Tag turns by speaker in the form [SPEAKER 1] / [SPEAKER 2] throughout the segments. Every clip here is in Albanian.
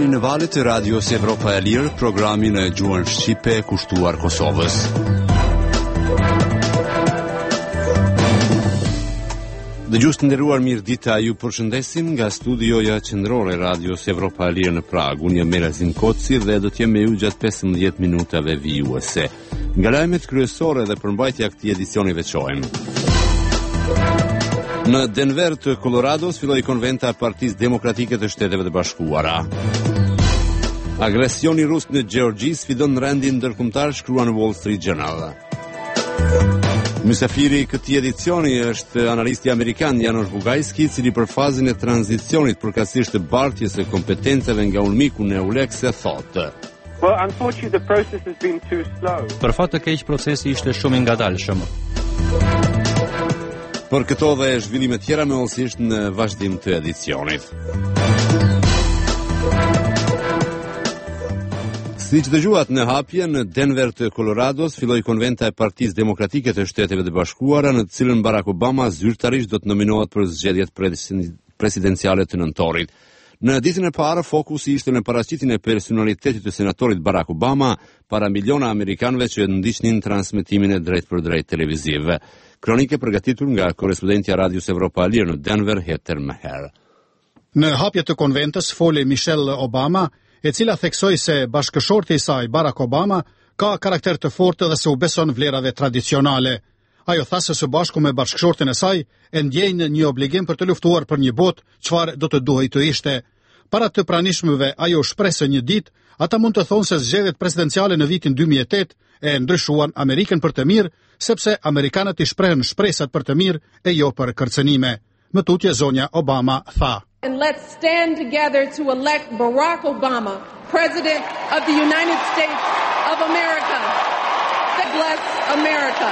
[SPEAKER 1] Jeni në valët e Radios Evropa e Lirë, programin e gjuhën shqipe kushtuar Kosovës. Dëgjues të nderuar, mirëdita, ju përshëndesim nga studioja qendrore e Radios Evropa e Lirë në Prag. Unë jam Merazim Koci dhe do të jem me ju gjatë 15 minutave vijuese. Nga lajmet kryesore dhe përmbajtja e këtij edicioni veçojmë. Në Denver të Colorados filloi konventa e Partisë Demokratike të Shteteve të Bashkuara. Agresioni rus në Gjeorgji sfidon rendin ndërkombëtar, shkruan Wall Street Journal. Mysafiri i këtij edicioni është analisti amerikan Janusz Bugajski, i cili për fazën e tranzicionit përkatësisht të bartjes së kompetencave nga ulmiku në EULEX thotë:
[SPEAKER 2] Well, unfortunately the process has been too slow.
[SPEAKER 3] Për fat të keq, procesi ishte shumë i ngadalshëm.
[SPEAKER 1] Për këto dhe zhvillime tjera me ëllësisht në vazhdim të edicionit. Siç dëgjuat në hapje, në Denver të Colorados filloi konventa e Partisë Demokratike të Shteteve të Bashkuara, në të cilën Barack Obama zyrtarisht do të nominohet për zgjedhjet presidenciale të nëntorit. Në ditën e parë, fokusi ishte në paraqitjen e personalitetit të senatorit Barack Obama para miliona amerikanëve që ndiqnin transmetimin e drejtpërdrejt televiziv. Kronike përgatitur nga korrespondentja e Radios Evropa e Lirë në Denver, Heather Maher.
[SPEAKER 4] Në hapje të konventës foli Michelle Obama, e cila theksoi se bashkëshorti i saj, Barack Obama, ka karakter të fortë dhe se u beson vlerave tradicionale. Ajo tha se së bashku me bashkëshortin e saj e ndjejnë një obligim për të luftuar për një botë çfarë do të duhej të ishte. Para të pranishmëve, ajo shpreh se një ditë ata mund të thonë se zgjedhjet presidenciale në vitin 2008 e ndryshuan Amerikën për të mirë, sepse amerikanët i shprehen shpresat për të mirë e jo për kërcënime. Më tutje zonja Obama tha:
[SPEAKER 5] And let's stand together to elect Barack Obama, President of the United States of America. God bless America.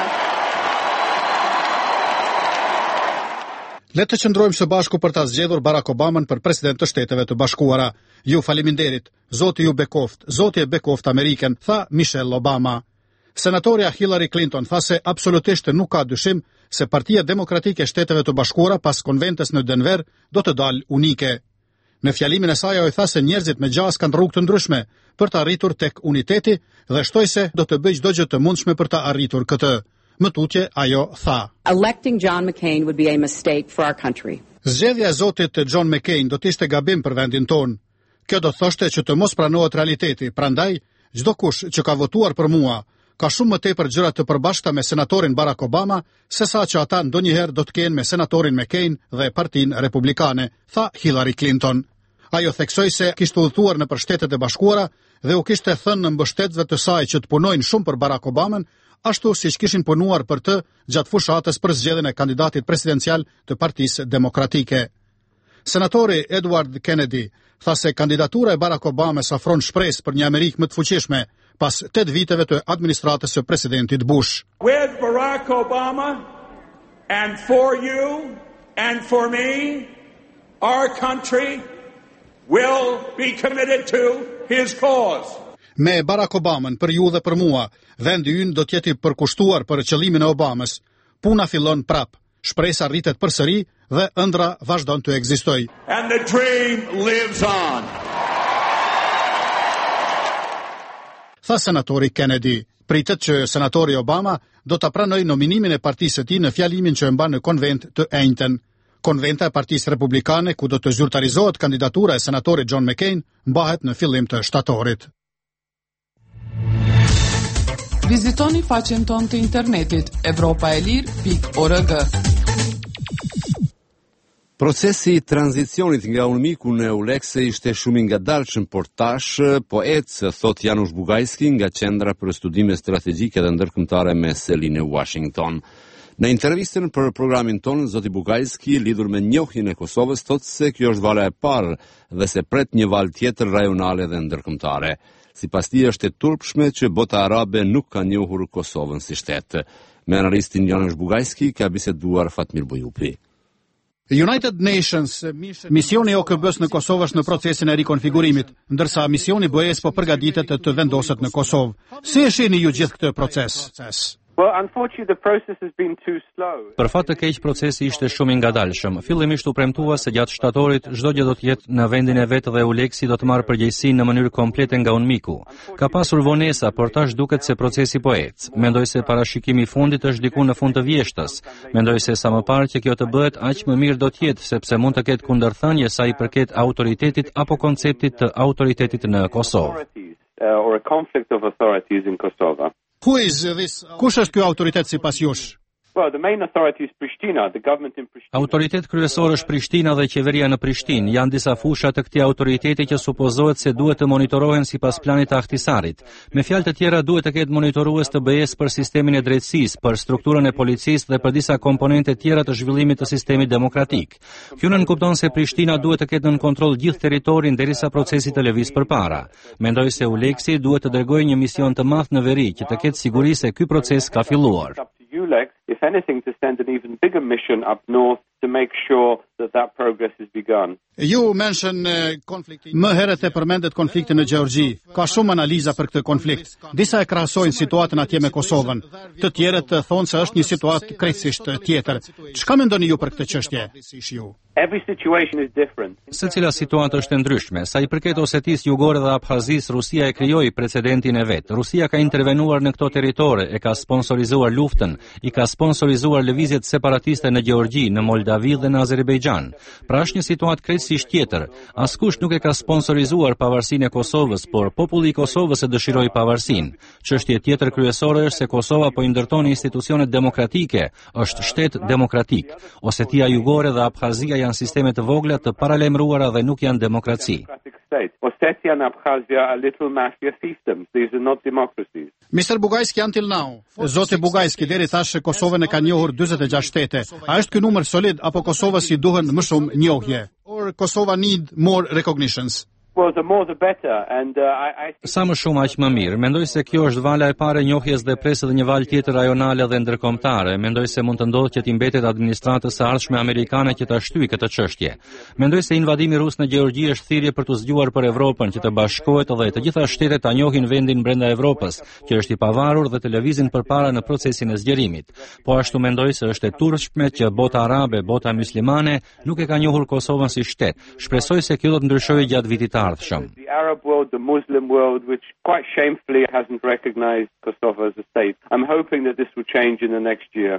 [SPEAKER 4] Le të qëndrojmë së bashku për ta zgjedhur Barack Obaman për president të Shteteve të Bashkuara. Ju faleminderit, Zoti ju bekoft, Zoti e bekoft Amerikën, tha Michelle Obama. Senatorja Hillary Clinton tha se absolutisht nuk ka dyshim se Partia Demokratike e Shteteve të Bashkuara pas konventës në Denver do të dalë unike. Në fjalimin e saj ajo tha se njerëzit me gjas kanë rrugë të ndryshme për të arritur tek uniteti dhe shtoi se do të bëjë çdo gjë të mundshme për të arritur këtë. Më tutje ajo tha:
[SPEAKER 6] Electing John McCain would be a mistake for our country.
[SPEAKER 4] Zgjedhja e Zotit John McCain do të ishte gabim për vendin ton. Kjo do thoshte që të mos pranohet realiteti, prandaj çdo kush që ka votuar për mua ka shumë më tepër gjëra të përbashkëta me senatorin Barack Obama sesa që ata ndonjëherë do të kenë me senatorin McCain dhe Partinë Republikane, tha Hillary Clinton. Ajo theksoi se kishte udhëtuar nëpër Shtetet e Bashkuara dhe u kishte thënë në mbështetësve të saj që të punojnë shumë për Barack Obaman, ashtu siç kishin punuar për të gjatë fushatës për zgjedhjen e kandidatit presidencial të Partisë Demokratike. Senatori Edward Kennedy tha se kandidatura e Barack Obamas ofron shpresë për një Amerikë më të fuqishme pas 8 viteve të administratës së presidentit Bush.
[SPEAKER 7] With Barack Obama and for you and for me, our country will be committed to his cause.
[SPEAKER 4] Me Barack Obama për ju dhe për mua, vendi ynë do të jetë i përkushtuar për qëllimin e Obamas. Puna fillon prap, shpresa rritet përsëri dhe ëndra vazhdon të ekzistojë.
[SPEAKER 7] And the dream lives on.
[SPEAKER 4] Tha senatori Kennedy. Pritet që senatori Obama do ta pranojë nominimin e partisë së tij në fjalimin që e mban në konvent të enjten. Konventa e Partisë Republikane, ku do të zyrtarizohet kandidatura e senatorit John McCain, mbahet në fillim të shtatorit.
[SPEAKER 8] Vizitoni faqen tonë të internetit evropaelir.org.
[SPEAKER 1] Procesi i tranzicionit nga ulmiku në EULEX ishte shumë i ngadalshëm, por tash po ecë, thot Janusz Bugajski nga Qendra për Studime Strategjike dhe Ndërkombëtare me selinë në Washington. Në intervistën për programin tonë, zoti Bugajski, lidhur me njohjen e Kosovës, thotë se kjo është vala e parë dhe se pret një valë tjetër rajonale dhe ndërkombëtare. Sipas tij është e turpshme që bota arabe nuk ka njohur Kosovën si shtet. Me analistin Janusz Bugajski ka biseduar Fatmir Bujupi.
[SPEAKER 4] United Nations, misioni i OKB-s në Kosovë është në procesin e rikonfigurimit, ndërsa misioni BE-s po përgatitet të vendoset në Kosovë. Si e shihni ju gjithë këtë proces?
[SPEAKER 2] Well, unfortunately, the process has been too slow.
[SPEAKER 3] Për fat të keq procesi ishte shumë i ngadalshëm. Fillimisht u premtua se gjatë shtatorit çdo gjë do të jetë në vendin e vet dhe Uleksi do të marrë përgjegjësinë në mënyrë komplete nga UNMIK-u. Ka pasur vonesa, por tash duket se procesi po ecë. Mendoj se parashikimi i fundit është diku në fund të vjeshtës. Mendoj se sa më parë që kjo të bëhet, aq më mirë do të jetë, sepse mund të ketë kundërthënie sa i përket autoritetit apo konceptit të autoritetit në Kosovë.
[SPEAKER 2] Or a conflict of authorities in Kosovo.
[SPEAKER 4] Kush është ky autoritet sipas jush?
[SPEAKER 2] Well, the main authority is Pristina, the government in Pristina.
[SPEAKER 3] Autoritet kryesor është Prishtina dhe qeveria në Prishtinë. Janë disa fusha të këtij autoriteti që supozohet se duhet të monitorohen sipas planit të Ahtisarit. Me fjalë të tjera, duhet të ketë monitorues të BE-s për sistemin e drejtësisë, për strukturën e policisë dhe për disa komponente tjera të zhvillimit të sistemit demokratik. Kjo nënkupton se Prishtina duhet të ketë nën kontroll gjithë territorin derisa procesi të lëvizë përpara. Mendoj se Uleksi duhet të dërgojë një mision të madh në veri që të ketë siguri se ky proces ka filluar.
[SPEAKER 2] ULEX, if anything, to send an even bigger mission up north to make sure that progress is begun.
[SPEAKER 4] Ju mention më herët e përmendet konfliktin në Gjeorgji. Ka shumë analiza për këtë konflikt. Disa e krahasojnë situatën atje me Kosovën. Të tjerët thonë se është një situatë krejtësisht tjetër. Çka mendoni ju për këtë çështje?
[SPEAKER 2] Every situation is different.
[SPEAKER 3] Secila situatë është e ndryshme. Sa i përket Osetisë Jugore dhe Abkhazisë, Rusia e krijoi precedentin e vet. Rusia ka intervenuar në këto territore, e ka sponsorizuar luftën, i ka sponsorizuar lëvizjet separatiste në Gjeorgji, në Moldavi dhe në Azerbejxhan. Pra është një situatë krejtësisht tjetër. Askush nuk e ka sponsorizuar pavarësinë e Kosovës, por populli i Kosovës e dëshiroi pavarësinë. Çështje tjetër kryesore është se Kosova po i ndërton institucionet demokratike, është shtet demokratik. Osetia Jugore dhe Abkhazia janë sisteme të vogla të paralajmëruara dhe nuk janë demokraci.
[SPEAKER 2] Ossetia and Abkhazia are little mafia fiefdoms. These are not democracies.
[SPEAKER 4] Mr. Bugajski, until now, Zoti Bugajski, deri tash Kosovën e ka njohur 46 shtete. A është ky numër solid apo Kosovës i duhen më shumë njohje? Or Kosova need more recognitions?
[SPEAKER 2] Well, the more the better, and
[SPEAKER 3] Sa më shumë aq më mirë. Mendoj se kjo është vala e parë e njohjes dhe presë dhe një valë tjetër rajonale dhe ndërkombëtare. Mendoj se mund të ndodhë që t'i mbetet administratës së ardhshme amerikane që ta shtyjë këtë çështje. Mendoj se invadimi rus në Gjeorgji është thirrje për të zgjuar për Evropën që të bashkohet dhe të gjitha shtetet ta njohin vendin brenda Evropës, që është i pavarur dhe të lëvizin përpara në procesin e zgjerimit. Po ashtu mendoj se është e turpshme që bota arabe, bota muslimane nuk e ka njohur Kosovën si shtet. Shpresoj se kjo do të ndryshojë gjatë vitit të ardhshëm.
[SPEAKER 2] the Arab world, the Muslim world, which quite shamefully hasn't recognized Kosovo as a state. I'm hoping that this will change in the next year.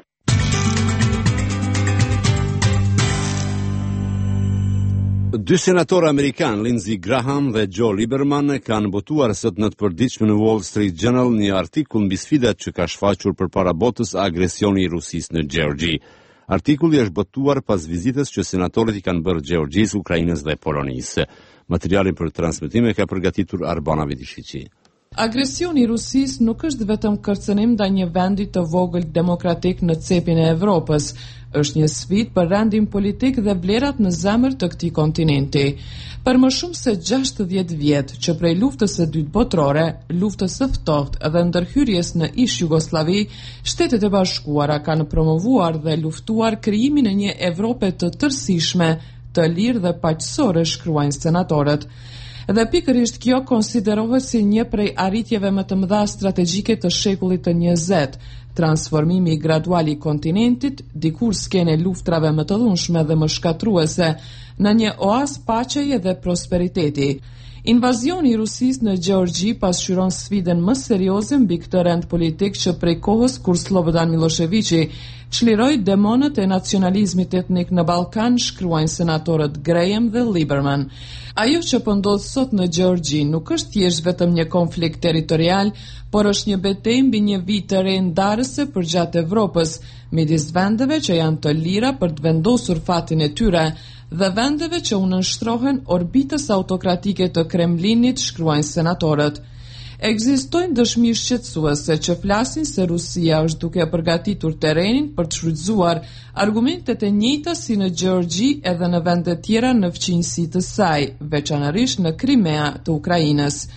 [SPEAKER 1] Dy senatorë amerikan, Lindsey Graham dhe Joe Lieberman, kanë botuar sot në të përditshme në Wall Street Journal një artikull mbi sfidat që ka shfaqur përpara botës agresioni i Rusisë në Gjeorgji. Artikulli është botuar pas vizitës që senatorët i kanë bërë Gjeorgjisë, Ukrainës dhe Polonisë. Materialin për transmetime ka përgatitur Arbana Vidishiqi.
[SPEAKER 8] Agresioni i Rusisë nuk është vetëm kërcënim ndaj një vendi të vogël demokratik në cepin e Evropës, është një sfidë për rendin politik dhe vlerat në zemër të këtij kontinenti. Për më shumë se 60 vjet që prej luftës së dytë botërore, luftës së ftohtë dhe ndërhyrjes në ish Jugosllavi, Shtetet e Bashkuara kanë promovuar dhe luftuar krijimin e një Evrope të tërësishme, të lirë dhe paqësore, shkruajnë senatorët. Dhe pikërisht kjo konsiderohet si një prej arritjeve më të mëdha strategjike të shekullit të 20, transformimi gradual i kontinentit, dikur skene luftrave më të dhunshme dhe më shkatruese, në një oazë paqeje dhe prosperiteti. Invazioni i Rusisë në Gjeorgji pasqyron sfidën më serioze mbi këtë rend politik që prej kohës kur Slobodan Miloševiqi çliroi demonët e nacionalizmit etnik në Ballkan, shkruajnë senatorët Graham dhe Lieberman. Ajo që po ndodh sot në Gjeorgji nuk është thjesht vetëm një konflikt territorial, por është një betejë mbi një vit të re ndarëse përgjatë Evropës, midis vendeve që janë të lira për të vendosur fatin e tyre dhe vendeve që u nënshtrohen orbitës autokratike të Kremlinit, shkruajnë senatorët. Ekzistojnë dëshmi shqetësuese që flasin se Rusia është duke përgatitur terrenin për të shfrytzuar argumentet e njëjta si në Gjeorgji edhe në vende tjera në fqinjësi të saj, veçanërisht në Krimea të Ukrainës.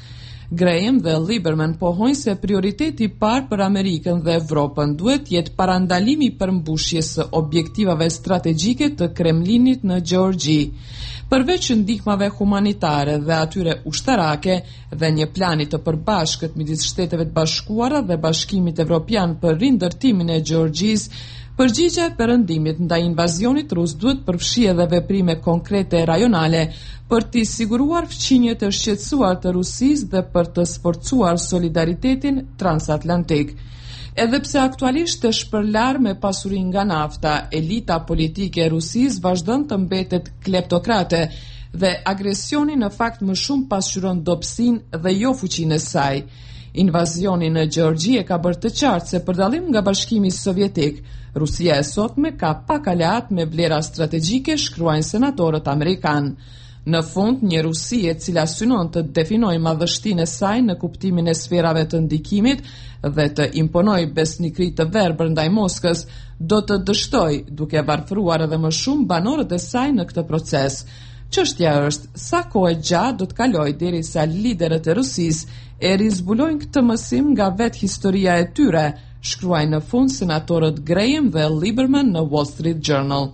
[SPEAKER 8] Graham dhe Lieberman pohojnë se prioriteti i parë për Amerikën dhe Evropën duhet jetë parandalimi i përmbushjes së objektivave strategjike të Kremlinit në Gjeorgji. Përveç ndihmave humanitare dhe atyre ushtarake dhe një plani të përbashkët midis Shteteve të Bashkuara dhe Bashkimit Evropian për rindërtimin e Gjeorgjisë, përgjigjja e perëndimit ndaj invazionit rus duhet përfshijë edhe veprime konkrete rajonale për të siguruar fqinje të shqetësuar të Rusisë dhe për të sforcuar solidaritetin transatlantik. Edhe pse aktualisht të shpërlar me pasuri nga nafta, elita politike e Rusisë vazhdon të mbetet kleptokrate dhe agresioni në fakt më shumë pasqyron dobësinë dhe jo fuqinë e saj. Invazioni në Gjeorgji e ka bërë të qartë se për dallim nga Bashkimi Sovjetik, Rusia e sotme ka pak aleat me vlera strategjike, shkruajnë senatorët amerikan. Në fund, një Rusi e cila synon të definojë madhështinë e saj në kuptimin e sferave të ndikimit dhe të imponojë besnikëri të verbër ndaj Moskës, do të dështojë, duke varfëruar edhe më shumë banorët e saj në këtë proces. Çështja është sa kohë gjatë do të kalojë derisa liderët e Rusisë e rizbulojnë këtë mësim nga vetë historia e tyre, shkruajnë në fund senatorët Graham dhe Lieberman në Wall Street Journal.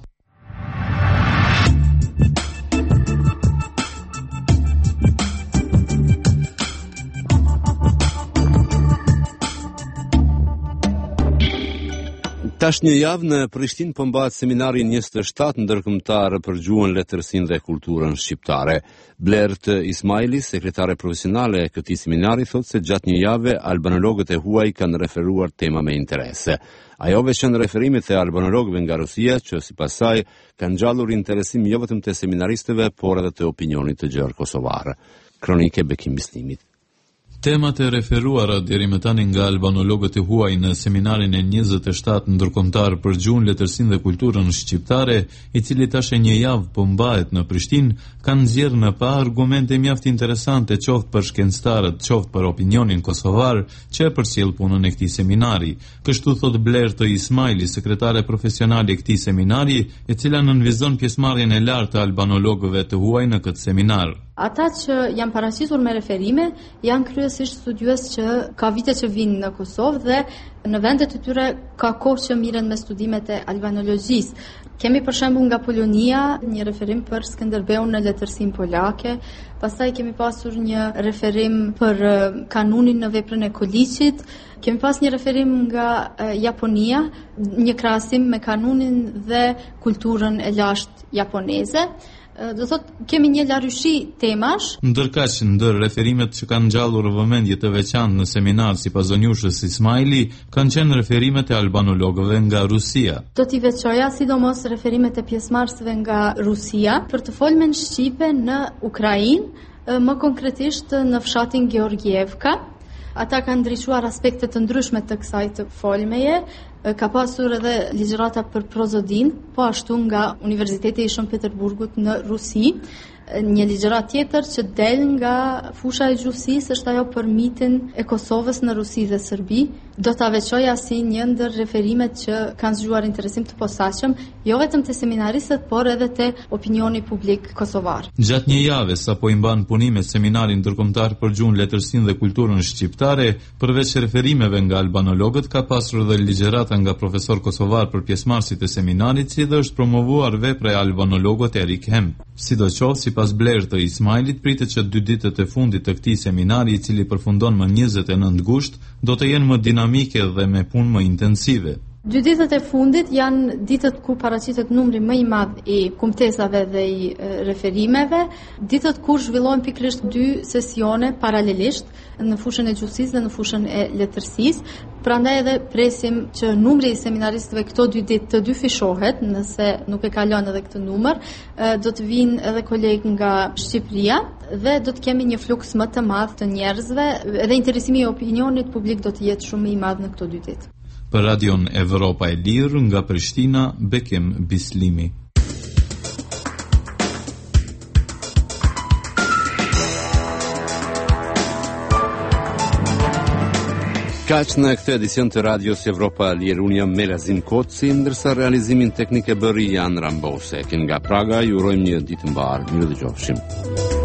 [SPEAKER 1] Tash një javë në Prishtinë po mbahet seminari 27 ndërkombëtar për gjuhën, letërsinë dhe kulturën shqiptare. Blert Ismaili, sekretare profesionale e këtij seminari, thotë se gjatë një jave albanologët e huaj kanë referuar tema me interes. Ajo veçan referimet e albanologëve nga Rusia, që sipas saj kanë ngjallur interesim jo vetëm të seminaristëve, por edhe të opinionit të gjerë kosovar. Kronike Bekim Bislimit.
[SPEAKER 9] Temat e referuara deri më tani nga albanologët e huaj në seminarin e 27 ndërkombëtar për gjuhën, letërsinë dhe kulturën shqiptare, i cili tash e një javë po mbahet në Prishtinë, kanë nxjerrë në pa argumente mjaft interesante qoftë për shkencëtarët, qoftë për opinionin kosovar, që e përcjell punën e këtij seminari. Kështu thot Blert Ismaili, sekretare profesionale e këtij seminari, e cila nënvizon pjesëmarrjen e lartë të albanologëve të huaj në këtë seminar.
[SPEAKER 10] Ata që janë paraqitur me referime janë kryesisht studiues që ka vite që vinë në Kosovë dhe në vendet e tyre ka kohë që miren me studimet e albanologjisë. Kemi për shembull nga Polonia një referim për Skënderbeun në letërsinë polake, pastaj kemi pasur një referim për kanunin në veprën e Koliçit, kemi pas një referim nga Japonia, një krahasim me kanunin dhe kulturën e lashtë japoneze. Do thot, kemi një larëshi temash.
[SPEAKER 9] Ndërkaq, ndër referimet që kanë ngjallur vëmendje të veçantë në seminar sipas zonjushës Ismaili, kanë qenë referimet e albanologëve nga Rusia.
[SPEAKER 10] Do t'i veçoja sidomos referimet e pjesëmarrësve nga Rusia për të folmen shqipe në Ukrainë, më konkretisht në fshatin Georgievka. Ata kanë ndriçuar aspekte të ndryshme të kësaj të folmeje. Ka pasur edhe ligjërata për prozodin, po ashtu nga Universiteti i Shën Peterburgut në Rusi. Një ligjërat tjetër që del nga fusha e gjuhësisë është ajo për mitin e Kosovës në Rusi dhe Serbi. Do ta veçoja si një ndër referimet që kanë zgjuar interesim të posaçëm, jo vetëm te seminaristët, por edhe te opinioni publik kosovar.
[SPEAKER 9] Gjatë një jave sapo i mban punime seminarin ndërkombëtar për gjuhën, letërsinë dhe kulturën shqiptare, përveç referimeve nga albanologët, ka pasur edhe ligjërata nga profesor kosovar për pjesëmarrësit e seminarit, si dhe është promovuar vepra e albanologut Erik Hemp. Sidoqoftë, sipas Blert Ismailit, pritet që 2 ditët e fundit të këtij seminari, i cili përfundon më 29 gusht, do të jenë më dinamike dhe me punë më intensive.
[SPEAKER 10] 2 ditët e fundit janë ditët ku paraqitet numri më i madh i kumtesave dhe i referimeve, ditët kur zhvillohen pikërisht 2 sesione paralelisht në fushën e gjuhësisë dhe në fushën e letërsisë. Prandaj edhe presim që numri i seminaristëve këto 2 ditë të dyfishohet, nëse nuk e kalon edhe këtë numër. Do të vinë edhe kolegë nga Shqipëria dhe do të kemi një fluks më të madh të njerëzve dhe interesimi i opinionit publik do të jetë shumë i madh në këto 2 ditë.
[SPEAKER 9] Për Radion Evropa e Lirë nga Prishtina, Bekim Bislimi.
[SPEAKER 1] Kaq në këtë edicion të Radios Evropa e Lirë, unë jam Melazim Koci, ndërsa realizimin teknik e bëri Jan Rambose. Nga Praga ju urojmë një ditë mbar. Mirë dëgjofshim.